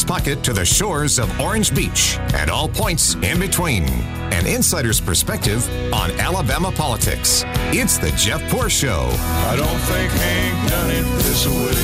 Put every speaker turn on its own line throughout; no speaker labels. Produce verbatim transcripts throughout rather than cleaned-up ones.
Pocket to the shores of Orange Beach and all points in between. An insider's perspective on Alabama politics. It's the Jeff Poor Show.
I don't think Hank done it this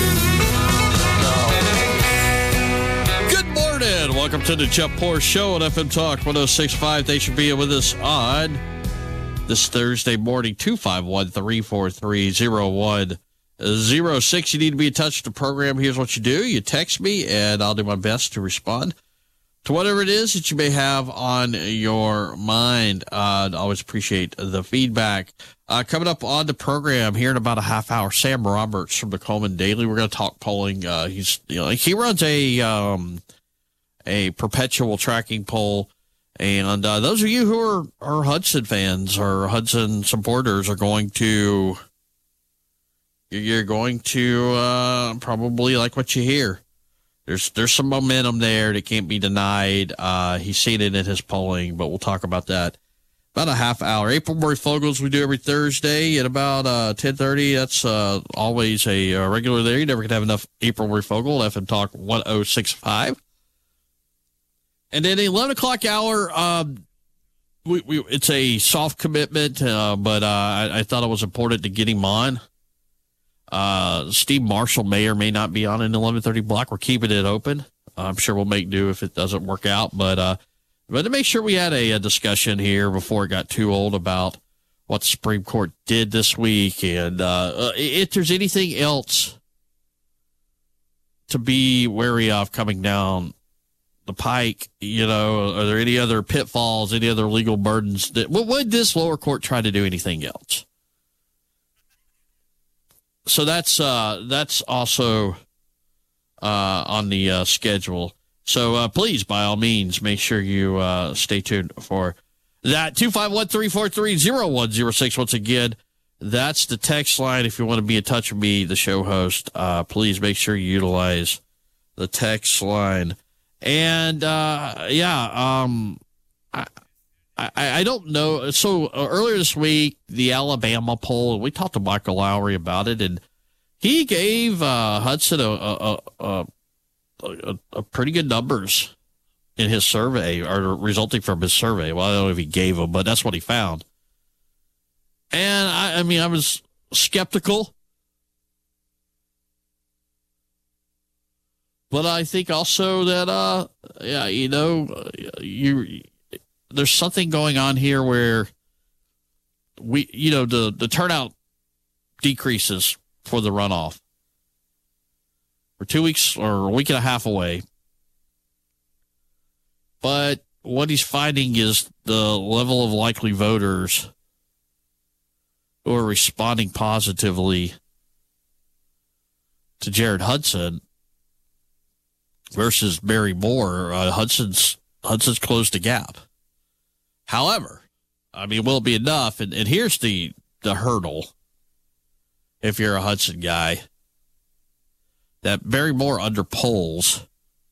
way. No.
Good morning. Welcome to the Jeff Poor Show on F M Talk one oh six point five. Thanks for being with us on this Thursday morning. two five one, three four three, oh one oh six. You need to be in touch with the program. Here's what you do. You text me, and I'll do my best to respond to whatever it is that you may have on your mind. Uh, I always appreciate the feedback. Uh, coming up on the program here in about a half hour, Sam Roberts from the Coleman Daily. We're going to talk polling. Uh, he's, you know, he runs a, um, a perpetual tracking poll. And, uh, those of you who are, are Hudson fans or Hudson supporters are going to, you're going to, uh, probably like what you hear. There's there's some momentum there that can't be denied. Uh, he's seen it in his polling, but we'll talk about that about a half hour. April Murray Fogels we do every Thursday at about uh, ten thirty. That's uh, always a, a regular there. You never can have enough April Murray Fogel, F M Talk one oh six point five. And then the eleven o'clock hour, um, we, we it's a soft commitment, uh, but uh, I, I thought it was important to get him on. Uh, Steve Marshall may or may not be on an eleven thirty block. We're keeping it open. I'm sure we'll make do if it doesn't work out. But, uh, but to make sure we had a, a discussion here before it got too old about what the Supreme Court did this week. And, uh, if there's anything else to be wary of coming down the pike, you know, are there any other pitfalls, any other legal burdens that, well, would this lower court try to do anything else? So that's uh, that's also uh, on the uh, schedule. So uh, please, by all means, make sure you uh, stay tuned for that. two five one, three four three, oh one oh six. Once again, that's the text line. If you want to be in touch with me, the show host, uh, please make sure you utilize the text line. And, uh, yeah, um, I, I, I don't know. So uh, earlier this week, the Alabama poll, we talked to Michael Lowry about it, and he gave uh, Hudson a, a, a, a, a pretty good numbers in his survey, or resulting from his survey. Well, I don't know if he gave them, but that's what he found. And, I, I mean, I was skeptical. But I think also that, uh, yeah, you know, you... there's something going on here where we, you know, the, the turnout decreases for the runoff. We're two weeks or a week and a half away. But what he's finding is the level of likely voters who are responding positively to Jared Hudson versus Barry Moore. Uh, Hudson's, Hudson's closed the gap. However, I mean, will it be enough? And, and here's the, the hurdle, if you're a Hudson guy, that Barry Moore under polls.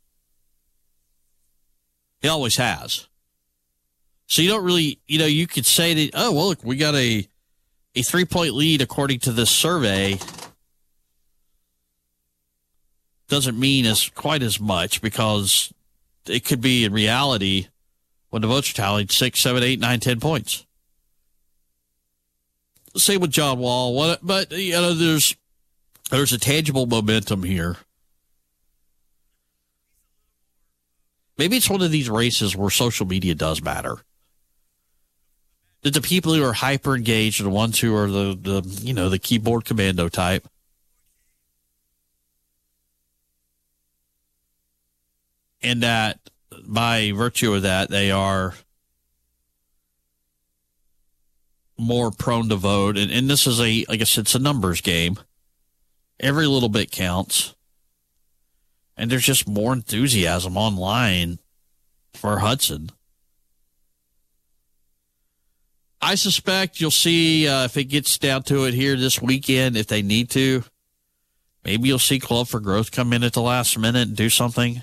He always has. So you don't really, you know, you could say that, oh, well, look, we got a, a three-point lead according to this survey. Doesn't mean as quite as much, because it could be in reality, when the votes are tallied, six, seven, eight, nine, ten points. Same with John Wall. What, but, you know, there's there's a tangible momentum here. Maybe it's one of these races where social media does matter. That the people who are hyper engaged are the ones who are the, the you know, the keyboard commando type. And that, by virtue of that, they are more prone to vote. And, and this is a, I guess it's a numbers game. Every little bit counts. And there's just more enthusiasm online for Hudson. I suspect you'll see, uh, if it gets down to it here this weekend, if they need to, maybe you'll see Club for Growth come in at the last minute and do something.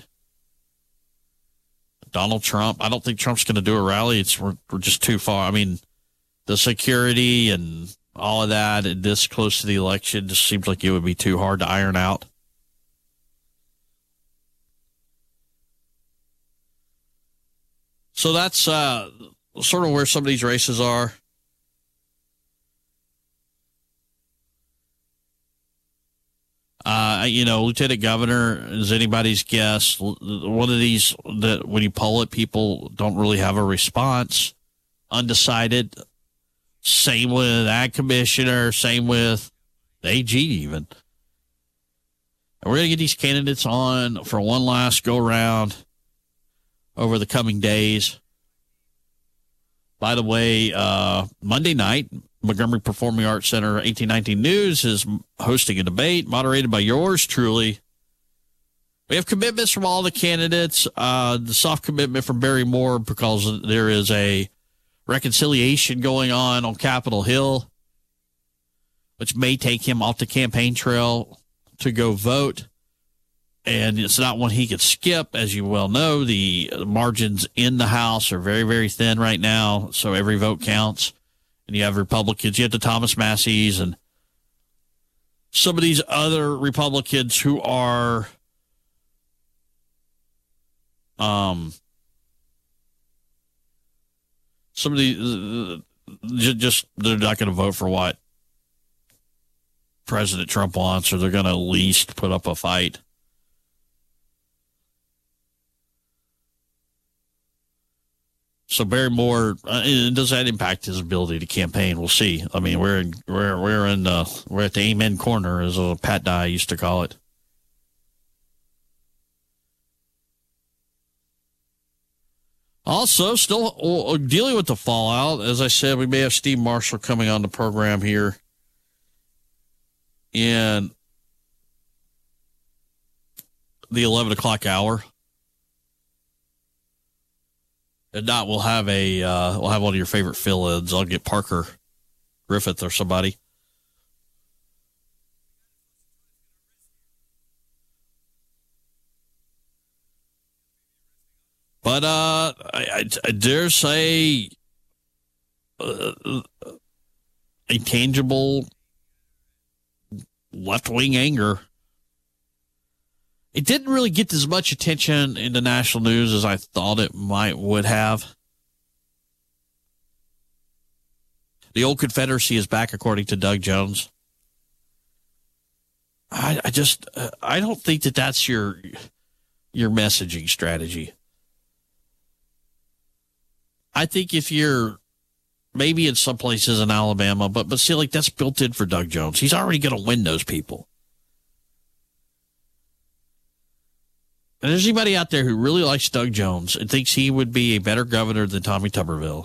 Donald Trump, I don't think Trump's going to do a rally. It's we're, we're just too far. I mean, the security and all of that, and this close to the election, just seems like it would be too hard to iron out. So that's uh, sort of where some of these races are. Uh, you know, lieutenant governor is anybody's guess. One of these that when you poll it, people don't really have a response. Undecided. Same with ag commissioner. Same with the A G even. And we're going to get these candidates on for one last go round over the coming days. By the way, uh, Monday night, Montgomery Performing Arts Center eighteen nineteen News is hosting a debate moderated by yours truly. We have commitments from all the candidates. Uh, the soft commitment from Barry Moore because there is a reconciliation going on on Capitol Hill, which may take him off the campaign trail to go vote. And it's not one he could skip. As you well know, the margins in the House are very, very thin right now, so every vote counts. And you have Republicans, you have the Thomas Masseys and some of these other Republicans who are um, some of these uh, just, they're not going to vote for what President Trump wants, or they're going to at least put up a fight. So Barry Moore, uh, does that impact his ability to campaign? We'll see. I mean, we're in, we're we're in uh, we're at the amen corner, as uh, Pat Dye used to call it. Also, still uh, dealing with the fallout. As I said, we may have Steve Marshall coming on the program here in the eleven o'clock hour. If not, we'll have a uh, we'll have one of your favorite fill-ins. I'll get Parker Griffith or somebody. But uh, I, I dare say uh, a tangible left-wing anger. It didn't really get as much attention in the national news as I thought it might would have. The old Confederacy is back, according to Doug Jones. I, I just, uh, I don't think that that's your, your messaging strategy. I think if you're maybe in some places in Alabama, but, but see, like that's built in for Doug Jones. He's already going to win those people. And there's anybody out there who really likes Doug Jones and thinks he would be a better governor than Tommy Tuberville.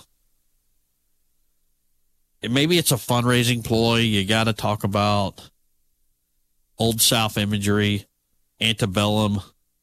And maybe it's a fundraising ploy. You got to talk about Old South imagery, antebellum,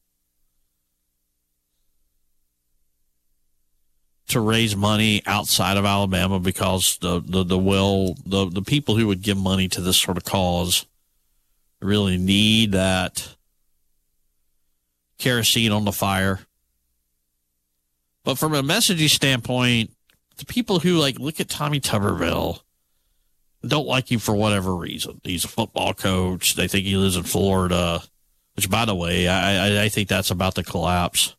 to raise money outside of Alabama because the the the well the the people who would give money to this sort of cause really need that kerosene on the fire. But from a messaging standpoint, the people who like look at Tommy Tuberville don't like him for whatever reason. He's a football coach. They think he lives in Florida, which, by the way, I, I, I think that's about to collapse.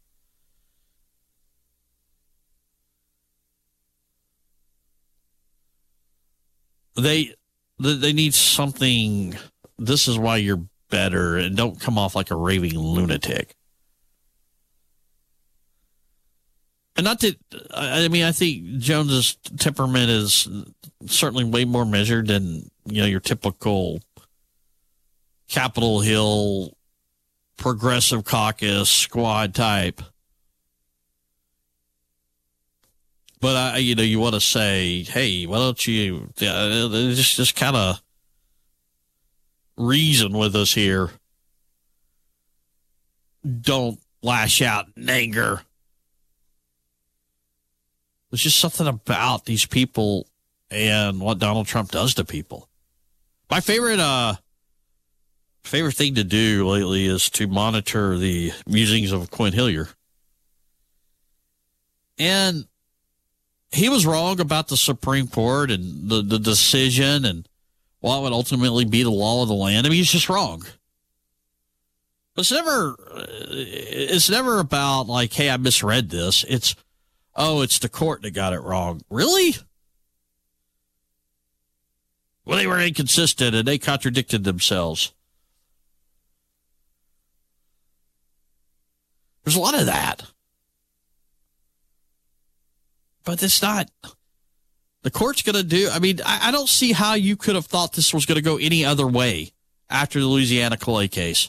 They they need something. This is why you're better, and don't come off like a raving lunatic. And not that, I mean, I think Jones's temperament is certainly way more measured than, you know, your typical Capitol Hill progressive caucus squad type. But, I, you know, you want to say, hey, why don't you uh, just, just kind of reason with us here. Don't lash out in anger. There's just something about these people and what Donald Trump does to people. My favorite uh, favorite thing to do lately is to monitor the musings of Quinn Hillier. And he was wrong about the Supreme Court and the, the decision and what would ultimately be the law of the land. I mean, he's just wrong. But it's never, it's never about like, hey, I misread this. It's, oh, it's the court that got it wrong. Really? Well, they were inconsistent and they contradicted themselves. There's a lot of that. But it's not. The court's going to do, I mean, I, I don't see how you could have thought this was going to go any other way after the Louisiana Clay case.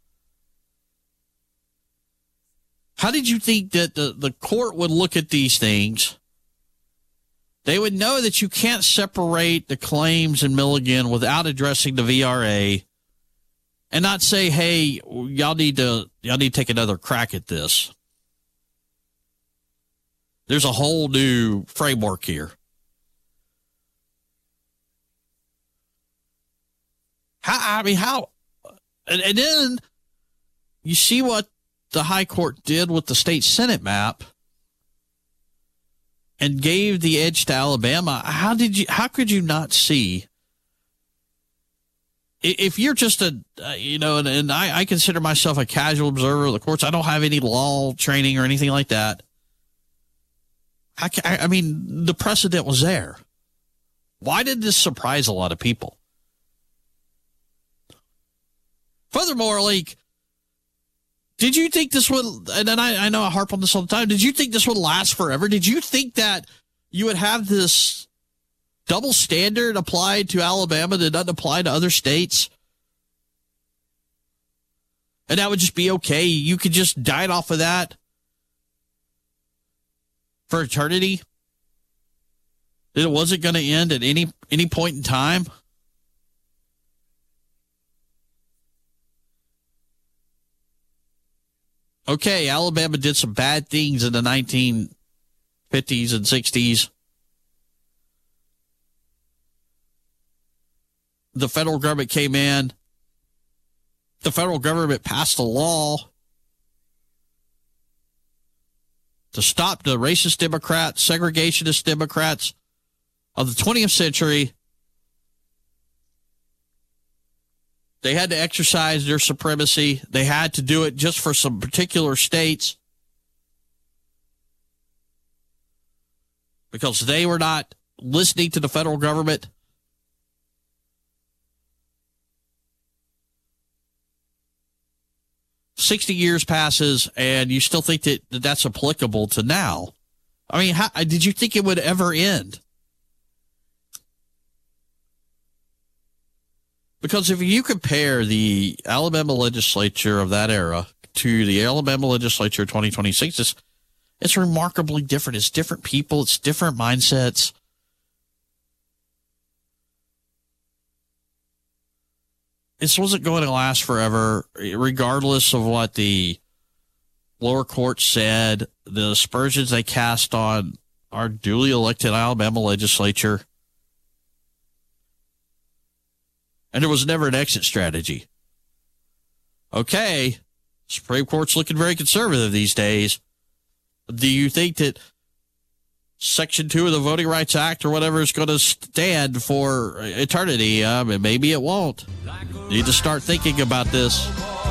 How did you think that the, the court would look at these things? They would know that you can't separate the claims in Milligan without addressing the V R A and not say, hey, y'all need to, y'all need to take another crack at this. There's a whole new framework here. How, I mean, how, and, and then you see what the high court did with the state Senate map and gave the edge to Alabama. How did you, how could you not see? If you're just a, uh, you know, and, and I, I consider myself a casual observer of the courts. I don't have any law training or anything like that. I, I mean, the precedent was there. Why did this surprise a lot of people? Furthermore, like, did you think this would, and then I, I know I harp on this all the time, did you think this would last forever? Did you think that you would have this double standard applied to Alabama that doesn't apply to other states? And that would just be okay? You could just dine off of that for eternity? That it wasn't going to end at any any point in time? Okay, Alabama did some bad things in the nineteen fifties and sixties. The federal government came in. The federal government passed a law to stop the racist Democrats, segregationist Democrats of the twentieth century. They had to exercise their supremacy. They had to do it just for some particular states because they were not listening to the federal government. sixty years passes, and you still think that that's applicable to now. I mean, how, did you think it would ever end? Because if you compare the Alabama legislature of that era to the Alabama legislature of twenty twenty-six, it's, it's remarkably different. It's different people. It's different mindsets. This wasn't going to last forever, regardless of what the lower court said. The aspersions they cast on our duly elected Alabama legislature. And there was never an exit strategy. Okay, Supreme Court's looking very conservative these days. Do you think that Section two of the Voting Rights Act or whatever is going to stand for eternity? Um, maybe it won't. You need to start thinking about this.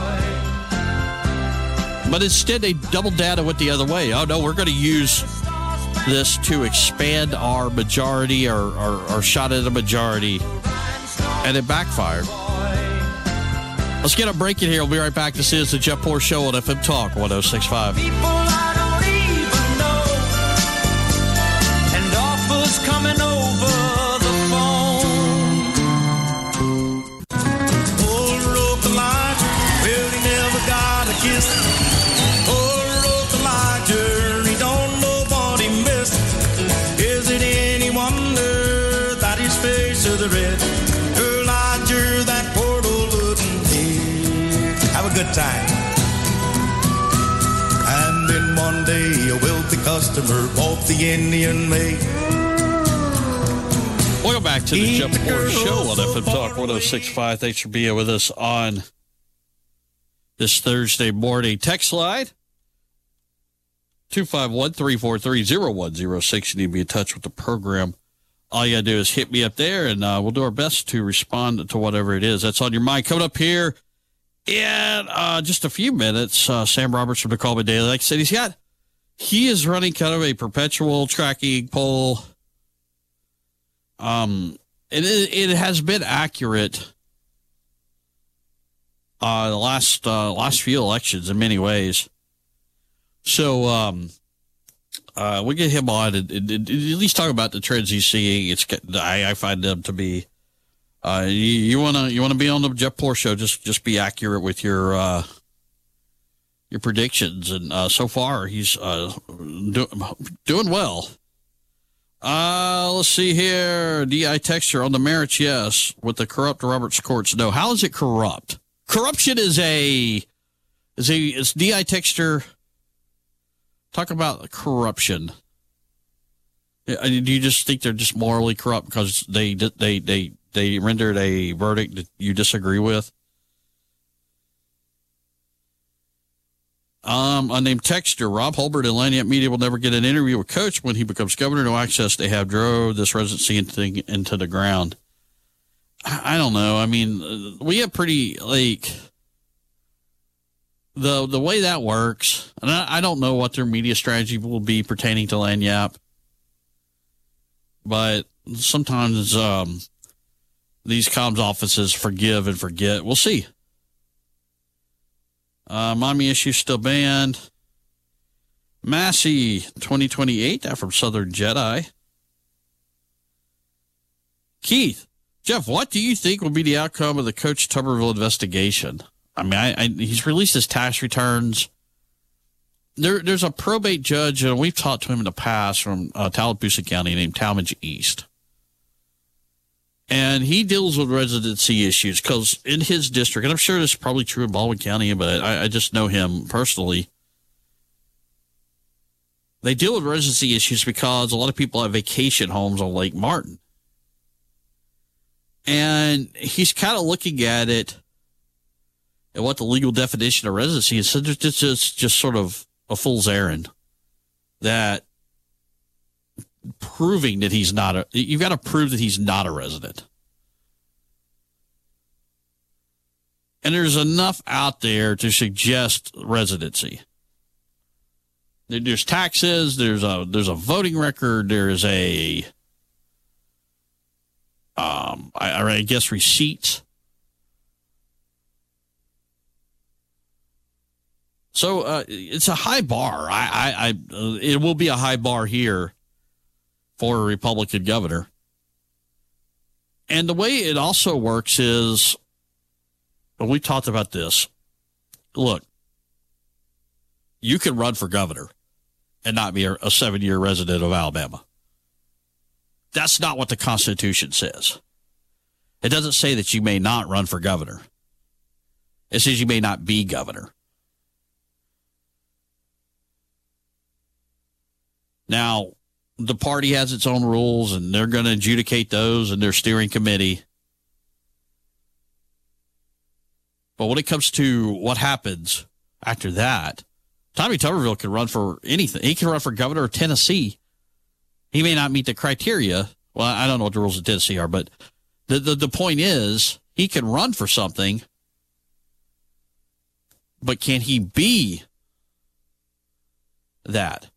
But instead, they doubled down and went the other way. Oh, no, we're going to use this to expand our majority or our shot at a majority. And it backfired. Let's get a break in here. We'll be right back. This is the Jeff Poor Show on F M Talk one oh six point five.
People I don't even know, and offers coming over the phone. Old Roke Elijah, well, he never got a kiss. Old Roke Elijah, he don't know what he missed. Is it any wonder that his face is red? That portal wouldn't be. Have a good time. And then one day a wealthy customer bought the Indian maid.
Welcome back to the Jeff Poor Show on F M Talk one oh six point five. Thanks for being with us on this Thursday morning. Text line two five one, three four three, oh one oh six. You need to be in touch with the program. All you got to do is hit me up there, and uh, we'll do our best to respond to whatever it is that's on your mind. Coming up here in uh, just a few minutes, uh, Sam Roberts from the Call Me Daily. Like I said, he's got he is running kind of a perpetual tracking poll. Um, it, it has been accurate uh, the last uh, last few elections in many ways. So um, uh, we get him on and, and, and at least talk about the trends he's seeing. It's I, I find them to be. Uh, you, you wanna you wanna be on the Jeff Poor Show? Just just be accurate with your uh, your predictions, and uh, so far he's uh, do, doing well. Uh, let's see here. D I texture on the merits, yes. With the corrupt Roberts courts, no. How is it corrupt? Corruption is a is a is D I texture. Talk about corruption. Do you just think they're just morally corrupt because they they they they rendered a verdict that you disagree with? Um, unnamed texter, Rob Holbert and Lanyap Media will never get an interview with Coach when he becomes governor. No access they have drove this residency into, into the ground. I, I don't know. I mean, we have pretty, like, the the way that works, and I, I don't know what their media strategy will be pertaining to Lanyap, but sometimes um, these comms offices forgive and forget. We'll see. Uh, Mommy Issue still banned. Massey twenty twenty-eight, that from Southern Jedi. Keith, Jeff, what do you think will be the outcome of the Coach Tuberville investigation? I mean, I, I, he's released his tax returns. There, there's a probate judge, and we've talked to him in the past from uh, Tallapoosa County named Talmadge East. And he deals with residency issues because in his district, and I'm sure this is probably true in Baldwin County, but I, I just know him personally. They deal with residency issues because a lot of people have vacation homes on Lake Martin. And he's kind of looking at it and what the legal definition of residency is. So it's just, just sort of a fool's errand that proving that he's not a, you've got to prove that he's not a resident. And there's enough out there to suggest residency. There's taxes, there's a, there's a voting record, there's a, um, I, I guess receipts. So uh, it's a high bar. I, I, I uh, it will be a high bar here for a Republican governor. And the way it also works is, well, we talked about this. Look, you can run for governor and not be a, a seven-year resident of Alabama. That's not what the Constitution says. It doesn't say that you may not run for governor. It says you may not be governor. Now, the party has its own rules, and they're going to adjudicate those in their steering committee. But when it comes to what happens after that, Tommy Tuberville can run for anything. He can run for governor of Tennessee. He may not meet the criteria. Well, I don't know what the rules of Tennessee are, but the, the, the point is he can run for something, but can he be that?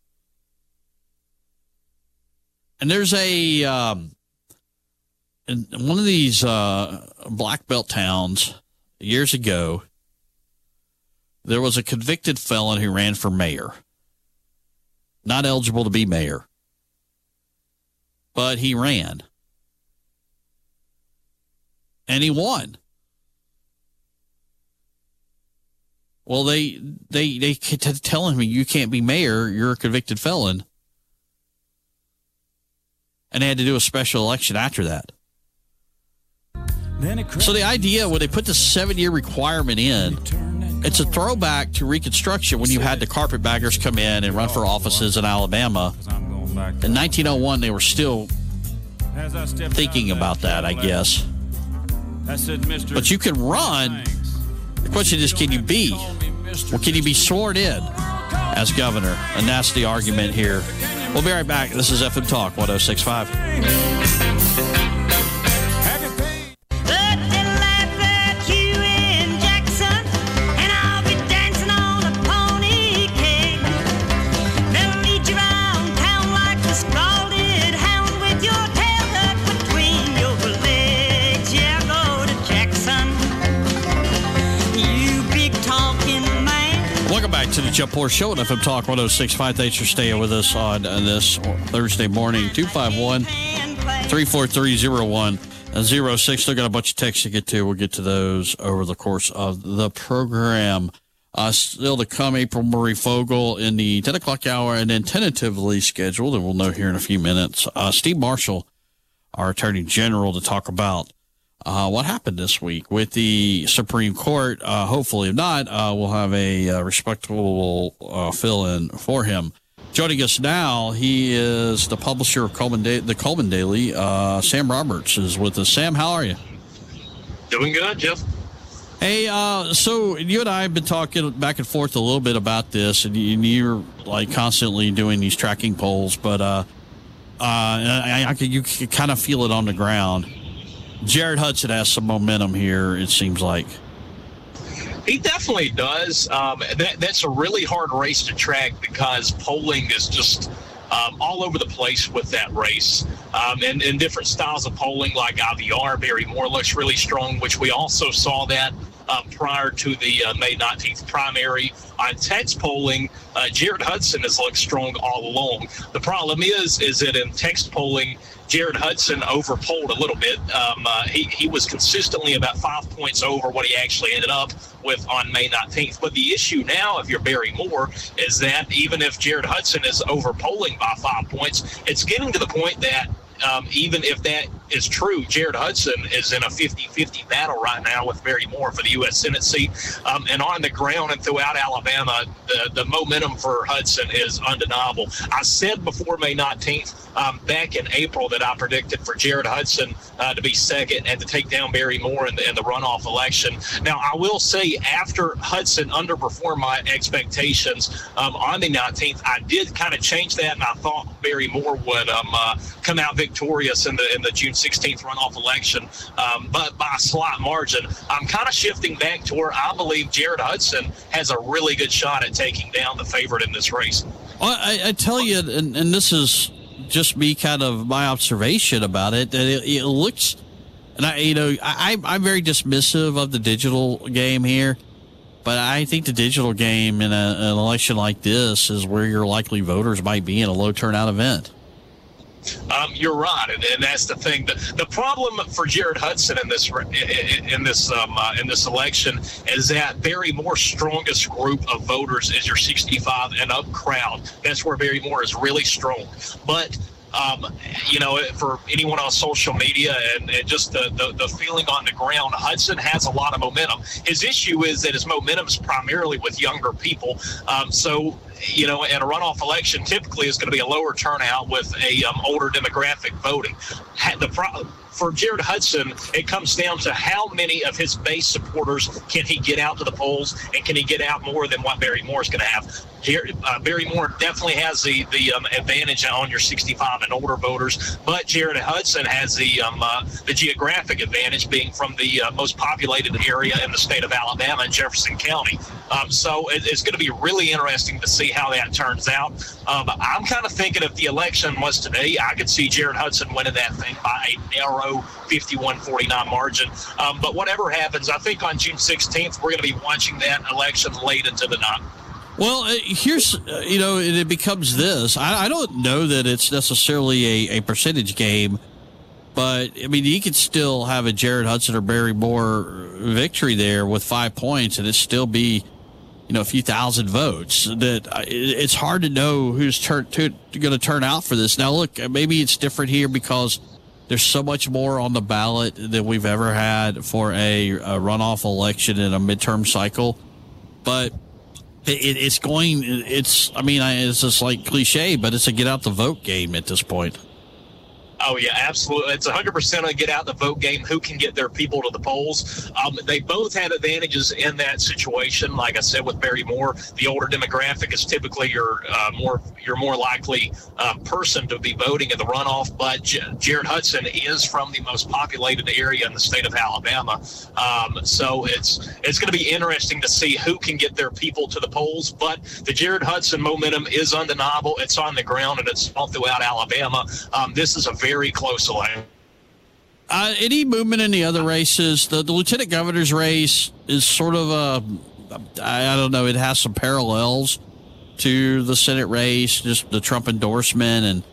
And there's a, um, in one of these uh, black belt towns years ago, there was a convicted felon who ran for mayor. Not eligible to be mayor. But he ran. And he won. Well, they they they kept telling me, you can't be mayor, you're a convicted felon. And they had to do a special election after that. So the idea, when they put the seven-year requirement in, it's a throwback to Reconstruction when you had the carpetbaggers come in and run for offices in Alabama. In nineteen oh one, they were still thinking about that, I guess. But you can run. The question is, can you be? Well, can you be sworn in as governor? And that's the argument here. We'll be right back. This is F M Talk one oh six point five.
Never
back to the Jeff Poor Show at F M Talk one oh six point five. Thanks for staying with us on uh, this Thursday morning. two five one, three four three, zero one zero six. Still got a bunch of texts to get to. We'll get to those over the course of the program. Uh, still to come, April Marie Fogel in the ten o'clock hour, and then tentatively scheduled, and we'll know here in a few minutes, uh, Steve Marshall, our Attorney General, to talk about Uh, what happened this week with the Supreme Court. Uh, hopefully, if not, uh, we'll have a uh, respectable uh, fill-in for him. Joining us now, he is the publisher of Coleman da- the Coleman Daily. Uh, Sam Roberts is with us. Sam, how are you?
Doing good, Jeff.
Hey, uh, so you and I have been talking back and forth a little bit about this, and, you, and you're like constantly doing these tracking polls, but uh, uh, I, I, you can kind of feel it on the ground. Jared Hudson has some momentum here, it seems like.
He definitely does. Um, that, that's a really hard race to track because polling is just um, all over the place with that race. Um, and, and different styles of polling, like I V R, Barry Moore looks really strong, which we also saw that um, prior to the uh, May nineteenth primary. On text polling, uh, Jared Hudson has looked strong all along. The problem is, is that in text polling, Jared Hudson overpolled a little bit. Um, uh, he, he was consistently about five points over what he actually ended up with on May nineteenth. But the issue now, if you're Barry Moore, is that even if Jared Hudson is overpolling by five points, it's getting to the point that um, even if that is true, Jared Hudson is in a fifty-fifty battle right now with Barry Moore for the U S Senate seat. Um, and on the ground and throughout Alabama, the, the momentum for Hudson is undeniable. I said before May nineteenth, um, back in April, that I predicted for Jared Hudson uh, to be second and to take down Barry Moore in the, in the runoff election. Now, I will say after Hudson underperformed my expectations um, on the nineteenth, I did kind of change that, and I thought Barry Moore would um, uh, come out victorious in the in the June sixteenth runoff election, um, but by a slight margin. I'm kind of shifting back to where I believe Jared Hudson has a really good shot at taking down the favorite in this race.
Well, I, I tell you, and, and this is just me kind of my observation about it, that it, it looks, and I, you know, I, I'm very dismissive of the digital game here, but I think the digital game in a, an election like this is where your likely voters might be in a low turnout event.
Um, you're right, and, and that's the thing. The, the problem for Jared Hudson in this in, in this um, uh, in this election is that Barry Moore's strongest group of voters is your sixty-five and up crowd. That's where Barry Moore is really strong. But Um, you know, for anyone on social media and, and just the, the, the feeling on the ground, Hudson has a lot of momentum. His issue is that his momentum is primarily with younger people. Um, so, you know, in a runoff election, typically is going to be a lower turnout with a um, older demographic voting. The pro- For Jared Hudson, it comes down to how many of his base supporters can he get out to the polls, and can he get out more than what Barry Moore is going to have. Here, uh, Barry Moore definitely has the the um, advantage on your sixty-five and older voters, but Jared Hudson has the um, uh, the geographic advantage, being from the uh, most populated area in the state of Alabama, in Jefferson County. Um, so it, it's going to be really interesting to see how that turns out. Um, I'm kind of thinking if the election was today, I could see Jared Hudson winning that thing by a narrow fifty-one forty-nine margin. Um, but whatever happens, I think on June sixteenth, we're going to be watching that election late into the night.
Well, uh, here's, uh, you know, it becomes this. I, I don't know that it's necessarily a, a percentage game, but, I mean, you could still have a Jared Hudson or Barry Moore victory there with five points, and it still be, you know, a few thousand votes. That uh, it's hard to know who's turn, to, going to turn out for this. Now, look, maybe it's different here because there's so much more on the ballot than we've ever had for a, a runoff election in a midterm cycle, but It, it's going, it's, I mean, it's just like cliche, but it's a get out the vote game at this point.
Oh, yeah, absolutely. It's one hundred percent a get out the vote game. Who can get their people to the polls? Um, they both had advantages in that situation. Like I said, with Barry Moore, the older demographic is typically your uh, more your more likely uh, person to be voting in the runoff. But J- Jared Hudson is from the most populated area in the state of Alabama. Um, so it's it's going to be interesting to see who can get their people to the polls. But the Jared Hudson momentum is undeniable. It's on the ground, and it's all throughout Alabama. Um, this is a very Very close election.
Uh, any movement in the other races? The, the lieutenant governor's race is sort of a, I, I don't know, it has some parallels to the Senate race, just the Trump endorsement and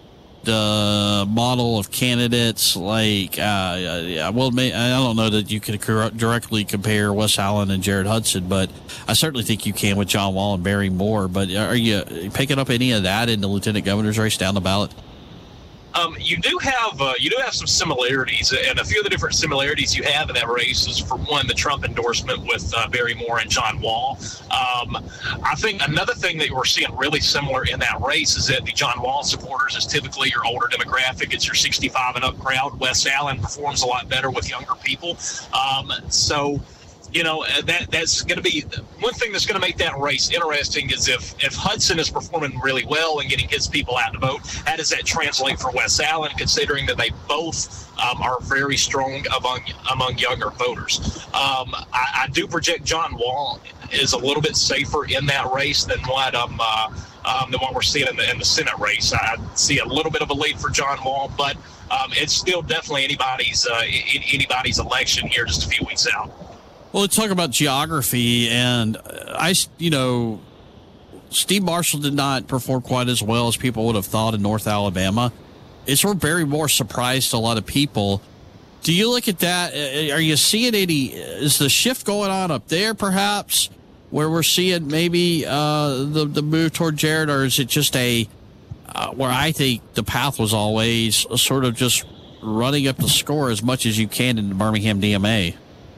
the model of candidates. Like, uh, I will, I don't know that you can directly compare Wes Allen and Jared Hudson, but I certainly think you can with John Wall and Barry Moore. But are you picking up any of that in the lieutenant governor's race down the ballot?
Um, you do have uh, you do have some similarities, and a few of the different similarities you have in that race is, for one, the Trump endorsement with uh, Barry Moore and John Wall. Um, I think another thing that we're seeing really similar in that race is that the John Wall supporters is typically your older demographic. It's your sixty-five and up crowd. Wes Allen performs a lot better with younger people. Um, so. You know, that that's going to be one thing that's going to make that race interesting is if, if Hudson is performing really well and getting his people out to vote, how does that translate for Wes Allen, considering that they both um, are very strong among among younger voters? Um, I, I do project John Wall is a little bit safer in that race than what um, uh, um, than what we're seeing in the, in the Senate race. I see a little bit of a lead for John Wall, but um, it's still definitely anybody's uh, anybody's election here just a few weeks out.
Well, let's talk about geography, and I, you know, Steve Marshall did not perform quite as well as people would have thought in North Alabama. It's where Barry Moore surprised a lot of people. Do you look at that? Are you seeing any, is the shift going on up there perhaps, where we're seeing maybe uh, the, the move toward Jared, or is it just a, uh, where I think the path was always sort of just running up the score as much as you can in the Birmingham D M A?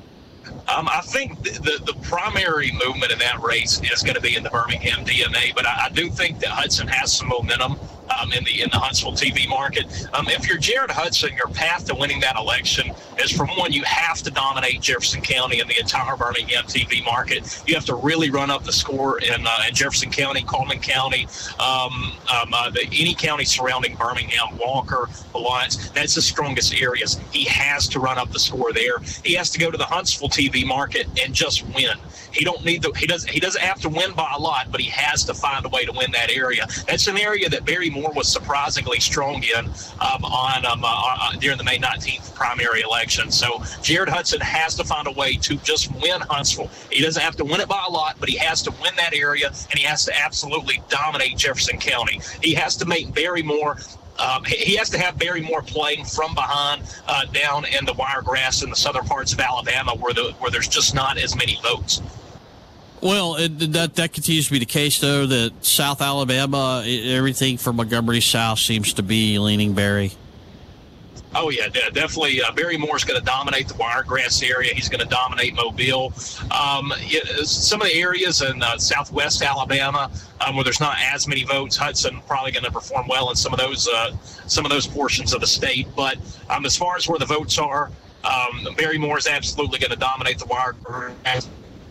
Um, I think the, the, the primary movement in that race is going to be in the Birmingham D M A, but I, I do think that Hudson has some momentum um, in the in the Huntsville T V market. Um, if you're Jared Hudson, your path to winning that election is, from one, you have to dominate Jefferson County and the entire Birmingham T V market. You have to really run up the score in, uh, in Jefferson County, Coleman County, um, um, uh, the, any county surrounding Birmingham, Walker, Alliance. That's the strongest areas. He has to run up the score there. He has to go to the Huntsville T V market and just win. He don't need the he doesn't he doesn't have to win by a lot, but he has to find a way to win that area. That's an area that Barry Moore was surprisingly strong in um, on um, uh, during the May nineteenth primary election. So Jared Hudson has to find a way to just win Huntsville. He doesn't have to win it by a lot, but he has to win that area, and he has to absolutely dominate Jefferson County. He has to make Barry Moore Um, he has to have Barry Moore playing from behind uh, down in the wiregrass in the southern parts of Alabama, where the where there's just not as many votes.
Well, it, that that continues to be the case, though, that South Alabama, everything from Montgomery south seems to be leaning Barry.
Oh, yeah, definitely. Uh, Barry Moore's going to dominate the wiregrass area. He's going to dominate Mobile. Um, yeah, some of the areas in uh, southwest Alabama um, where there's not as many votes, Hudson probably going to perform well in some of those uh, some of those portions of the state. But um, as far as where the votes are, um, Barry Moore is absolutely going to dominate the wiregrass.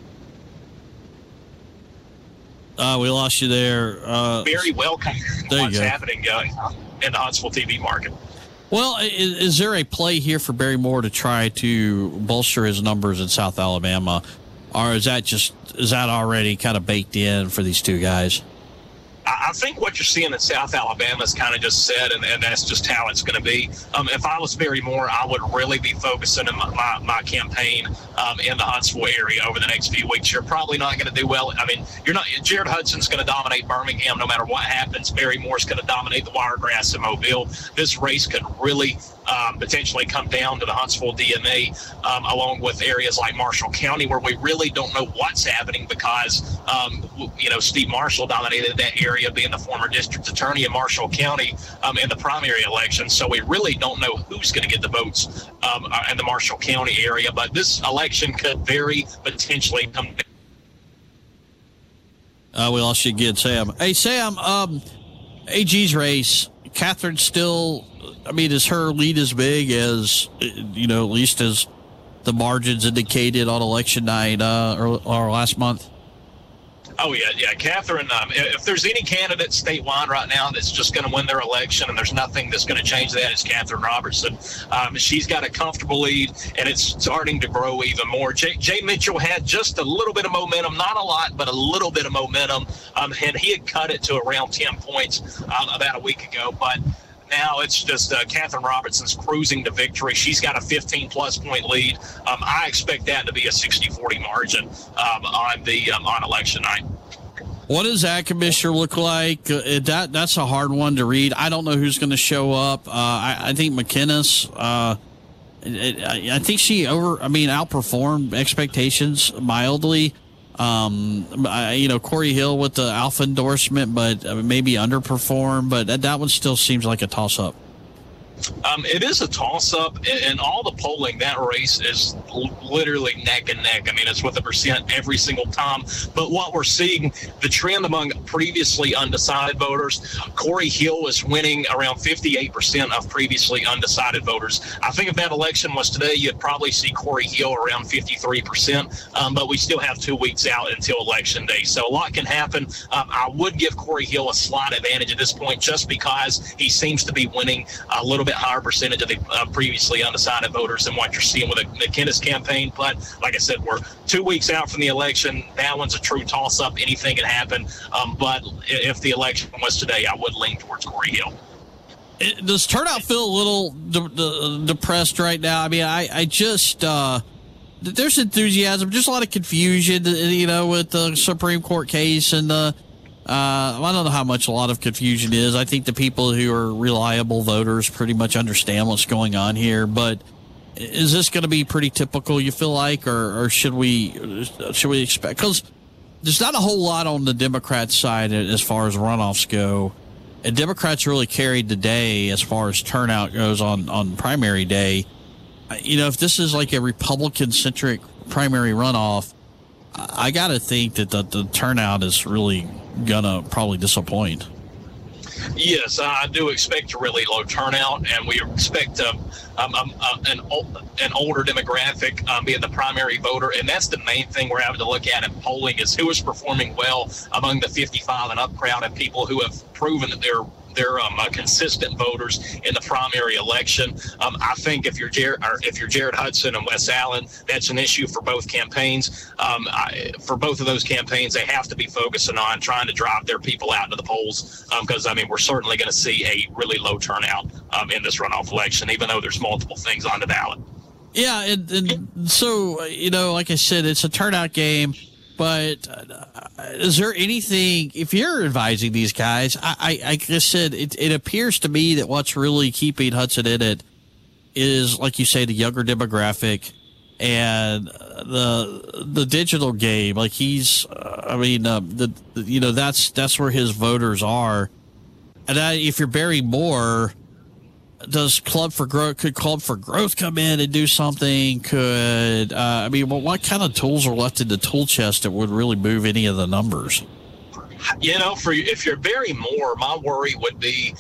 Uh, we lost you there. Uh,
Very welcome
there
what's
you go.
happening uh, in the Huntsville T V market.
Well, is, is there a play here for Barry Moore to try to bolster his numbers in South Alabama, or is that just is that already kind of baked in for these two guys?
I think what you're seeing in South Alabama is kind of just set, and, and that's just how it's going to be. Um, if I was Barry Moore, I would really be focusing on my, my, my campaign um, in the Huntsville area over the next few weeks. You're probably not going to do well. I mean, you're not. Jared Hudson's going to dominate Birmingham no matter what happens. Barry Moore's going to dominate the wiregrass in Mobile. This race could really um, potentially come down to the Huntsville D M A, um, along with areas like Marshall County, where we really don't know what's happening because, um, you know, Steve Marshall dominated that area, being the former district attorney in Marshall County um, in the primary election. So we really don't know who's going to get the votes um, in the Marshall County area. But this election could very potentially come down.
Uh, we lost you again, Sam. Hey, Sam, um, A G's race, Catherine still, I mean, is her lead as big as, you know, at least as the margins indicated on election night uh, or, or last month?
Oh, yeah, yeah. Catherine, um, if there's any candidate statewide right now that's just going to win their election and there's nothing that's going to change that, it's Catherine Robertson. Um, she's got a comfortable lead, and it's starting to grow even more. Jay, Jay Mitchell had just a little bit of momentum, not a lot, but a little bit of momentum, um, and he had cut it to around ten points um, about a week ago. But now it's just uh, Catherine Robertson's cruising to victory. She's got a fifteen-plus point lead. Um, I expect that to be a sixty forty margin um, on the um, on election night.
What does that commissioner look like? Uh, that that's a hard one to read. I don't know who's going to show up. Uh, I, I think McInnes. Uh, it, it, I think she over. I mean, outperformed expectations mildly. Um, I, you know, Corey Hill with the Alpha endorsement, but uh, maybe underperformed. But that, that one still seems like a toss-up.
Um, it is a toss-up, and all the polling, that race is literally neck and neck. I mean, it's with a percent every single time. But what we're seeing, the trend among previously undecided voters, Corey Hill is winning around fifty-eight percent of previously undecided voters. I think if that election was today, you'd probably see Corey Hill around fifty-three percent, um, but we still have two weeks out until Election Day. So a lot can happen. Um, I would give Corey Hill a slight advantage at this point just because he seems to be winning a little bit higher percentage of the uh, previously undecided voters than what you're seeing with the McInnes campaign. But like I said, we're two weeks out from the election. That one's a true toss-up. Anything can happen. Um, but if the election was today, I would lean towards Corey Hill.
It, does turnout feel a little de- de- depressed right now? I mean, I, I just uh, there's enthusiasm, just a lot of confusion, you know, with the Supreme Court case and the. Uh, I don't know how much a lot of confusion is. I think the people who are reliable voters pretty much understand what's going on here. But is this going to be pretty typical, you feel like, or, or should we should we expect? Because there's not a whole lot on the Democrat side as far as runoffs go. And Democrats really carried the day as far as turnout goes on, on primary day. You know, if this is like a Republican-centric primary runoff, I got to think that the, the turnout is really going to probably disappoint.
Yes, I do expect a really low turnout, and we expect um, um, um, uh, an an older demographic um, being the primary voter, and that's the main thing we're having to look at in polling is who is performing well among the fifty-five and up crowd and people who have proven that they're they're um, uh, consistent voters in the primary election. Um, I think if you're Jared, or if you're Jared Hudson and Wes Allen, that's an issue for both campaigns. Um, I, for both of those campaigns, they have to be focusing on trying to drive their people out to the polls because, um, I mean, we're certainly going to see a really low turnout um, in this runoff election, even though there's multiple things on the ballot.
Yeah, and, and so, you know, like I said, it's a turnout game. But uh, is there anything, if you're advising these guys, I, I, I just said, it, it appears to me that what's really keeping Hudson in it is, like you say, the younger demographic and the the digital game. Like he's, uh, I mean, uh, the, the you know, that's that's where his voters are. And I, if you're Barry Moore, does Club for Growth, could Club for Growth come in and do something? Could, uh, I mean, what, what kind of tools are left in the tool chest that would really move any of the numbers?
You know, for if you're Barry Moore, my worry would be,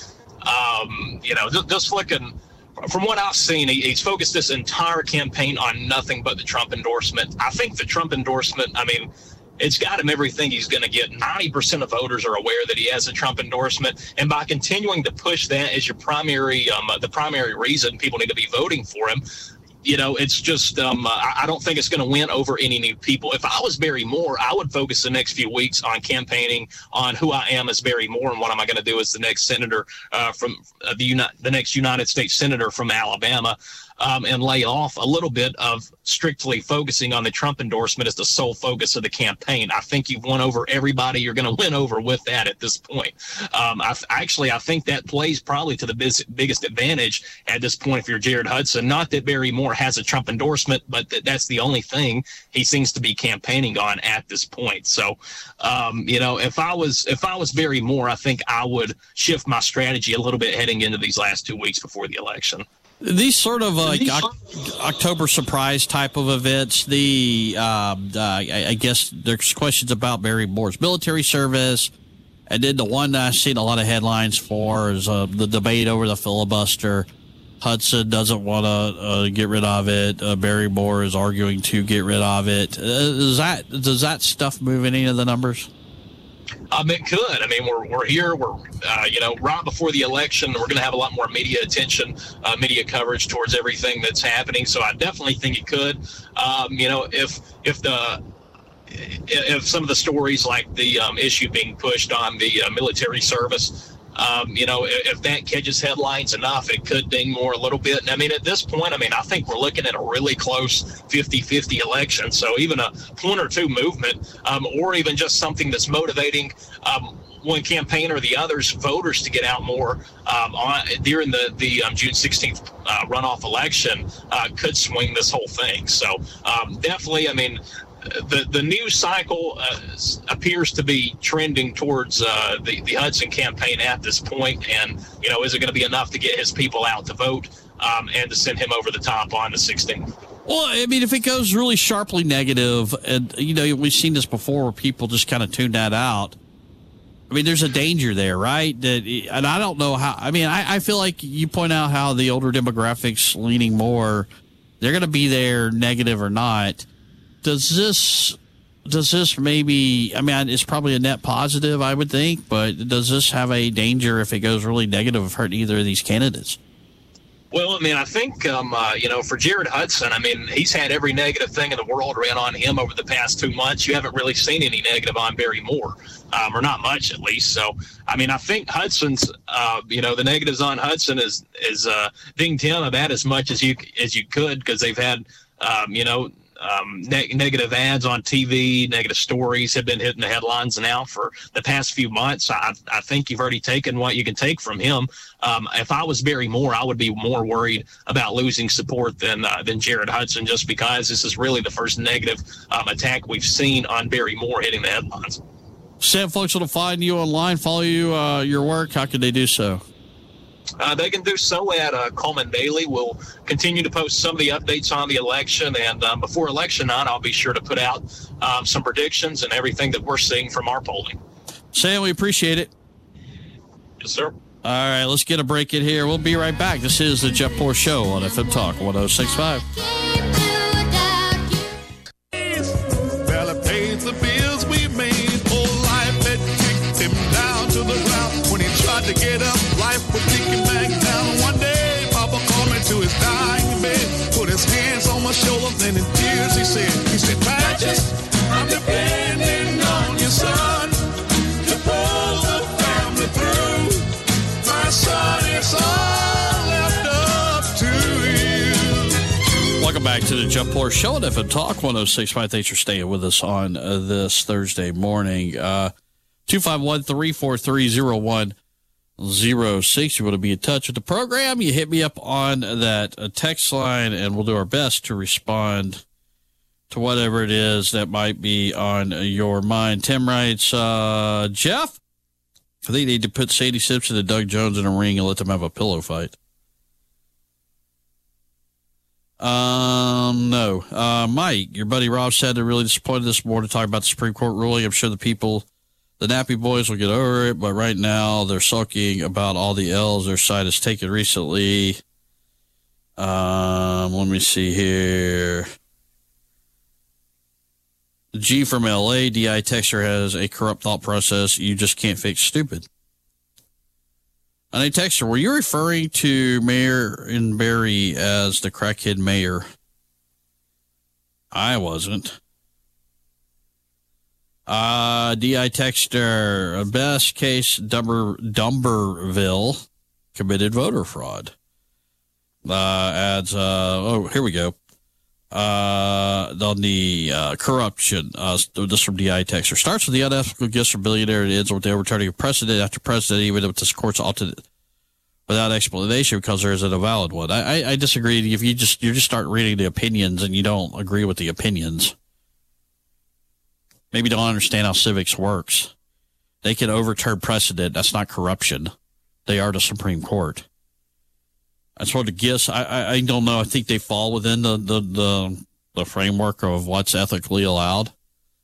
um, you know, just, just looking, from what I've seen, he, he's focused this entire campaign on nothing but the Trump endorsement. I think the Trump endorsement, I mean, it's got him everything he's going to get. ninety percent of voters are aware that he has a Trump endorsement. And by continuing to push that as your primary, um, the primary reason people need to be voting for him, you know, it's just, um, I, I don't think it's going to win over any new people. If I was Barry Moore, I would focus the next few weeks on campaigning on who I am as Barry Moore and what am I going to do as the next senator uh, from uh, the, Uni- the next United States senator from Alabama. Um, and lay off a little bit of strictly focusing on the Trump endorsement as the sole focus of the campaign. I think you've won over everybody you're going to win over with that at this point. Um, I, actually, I think that plays probably to the biz, biggest advantage at this point if you're Jared Hudson. Not that Barry Moore has a Trump endorsement, but that, that's the only thing he seems to be campaigning on at this point. So, um, you know, if I was if I was Barry Moore, I think I would shift my strategy a little bit heading into these last two weeks before the election.
These sort of like o- October surprise type of events, the um, uh, I, I guess there's questions about Barry Moore's military service. And then the one that I've seen a lot of headlines for is uh, the debate over the filibuster. Hudson doesn't want to uh, get rid of it. Uh, Barry Moore is arguing to get rid of it. Uh, does that does that stuff move any of the numbers?
Um, it could. I mean, we're we're here. We're uh, you know right before the election. We're going to have a lot more media attention, uh, media coverage towards everything that's happening. So I definitely think it could. Um, you know, if if the if some of the stories like the um, issue being pushed on the uh, military service, Um, you know, if, if that catches headlines enough, it could ding more a little bit. And I mean, at this point, I mean, I think we're looking at a really close fifty-fifty election. So even a point or two movement, um, or even just something that's motivating um, one campaign or the other's voters to get out more um, on, during the, the um, June sixteenth uh, runoff election uh, could swing this whole thing. So um, definitely, I mean, The the news cycle uh, appears to be trending towards uh, the, the Hudson campaign at this point. And, you know, is it going to be enough to get his people out to vote um, and to send him over the top on the sixteenth?
Well, I mean, if it goes really sharply negative, and, you know, we've seen this before where people just kind of tune that out. I mean, there's a danger there, right? That, and I don't know how. I mean, I, I feel like you point out how the older demographics leaning more, they're going to be there, negative or not. Does this, does this maybe, I mean, it's probably a net positive, I would think, but does this have a danger if it goes really negative of hurting either of these candidates?
Well, I mean, I think, um, uh, you know, for Jared Hudson, I mean, he's had every negative thing in the world ran on him over the past two months. You haven't really seen any negative on Barry Moore, um, or not much at least. So, I mean, I think Hudson's, uh, you know, the negatives on Hudson is, is uh, dinged him about as much as you, as you could, because they've had, um, you know, Um, ne- negative ads on T V, negative stories have been hitting the headlines now for the past few months. I, I think you've already taken what you can take from him. Um, if I was Barry Moore, I would be more worried about losing support than uh, than Jared Hudson, just because this is really the first negative um, attack we've seen on Barry Moore hitting the headlines.
Sam, folks want to find you online, follow you, uh, your work. How can they do so?
Uh, they can do so at uh, Coleman Daily. We'll continue to post some of the updates on the election, and um, before election night, I'll be sure to put out um, some predictions and everything that we're seeing from our polling.
Sam, we appreciate it.
Yes, sir.
All right, let's get a break in here. We'll be right back. This is the Jeff Poor Show on F M Talk one oh six point five.
Barely paid the bills we made. Whole life had kicked him down to the ground. When he tried to get up, life would kick him back down. One day, Papa called me to his dying bed, put his hands on my shoulder, then in tears he said, he said, Patches, I'm depending on your son to pull the family through. My son, it's all left up to you.
Welcome back to the Jeff Poor Show at F M Talk one oh six point five. Thanks for staying with us on uh, this Thursday morning. Uh, two five one, three four three, zero one zero six. You want to be in touch with the program, you hit me up on that uh, text line, and we'll do our best to respond to whatever it is that might be on your mind. Tim writes, uh, Jeff, I think they need to put Sadie Simpson and Doug Jones in a ring and let them have a pillow fight. Um, no. Uh, Mike, your buddy Rob said they're really disappointed this morning to talk about the Supreme Court ruling. I'm sure the people, the Nappy boys, will get over it, but right now they're sulking about all the L's their side has taken recently. Um, let me see here. G from L A, D I Texter has a corrupt thought process. You just can't fix stupid. And a Texter, were you referring to Mayor in Barry as the crackhead mayor? I wasn't. Uh, D I Texter, best case, Dumber, Dumberville committed voter fraud. Uh, adds, uh, oh, here we go. Uh, on the, uh, corruption, uh, this from D I Texter. Starts with the unethical gifts from billionaire and ends with the overturning of precedent after precedent, even if this court's opted without explanation because there isn't a valid one. I, I, I disagree. If you just, you just start reading the opinions and you don't agree with the opinions, maybe don't understand how civics works. They can overturn precedent. That's not corruption. They are the Supreme Court. I sort of guess, I, I, I don't know. I think they fall within the, the, the, the framework of what's ethically allowed.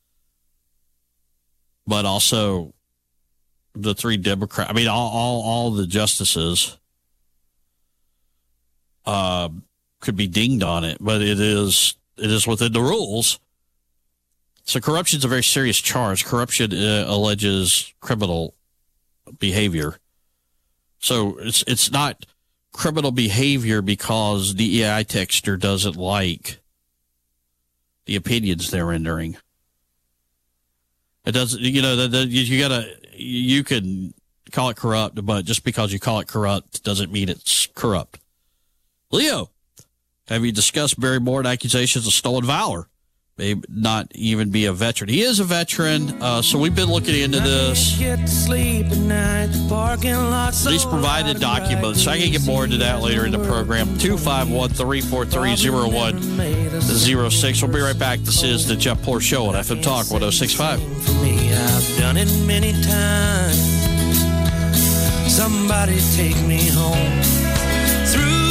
But also the three Democrats, I mean, all, all, all the justices uh, could be dinged on it, but it is, it is within the rules. So corruption is a very serious charge. Corruption uh, alleges criminal behavior. So it's, it's not criminal behavior because the D I Texter doesn't like the opinions they're rendering. It doesn't, you know, that you gotta, you can call it corrupt, but just because you call it corrupt doesn't mean it's corrupt. Leo, have you discussed Barry Moore and accusations of stolen valor? May not even be a veteran. He is a veteran, uh, so we've been looking into this. He's provided documents. I can get more into that later in the program. two five one, three four three, zero one zero six. We'll be right back. This is the Jeff Poor Show on F M Talk one oh six point five.
For me, I've done it many times. Somebody take me home through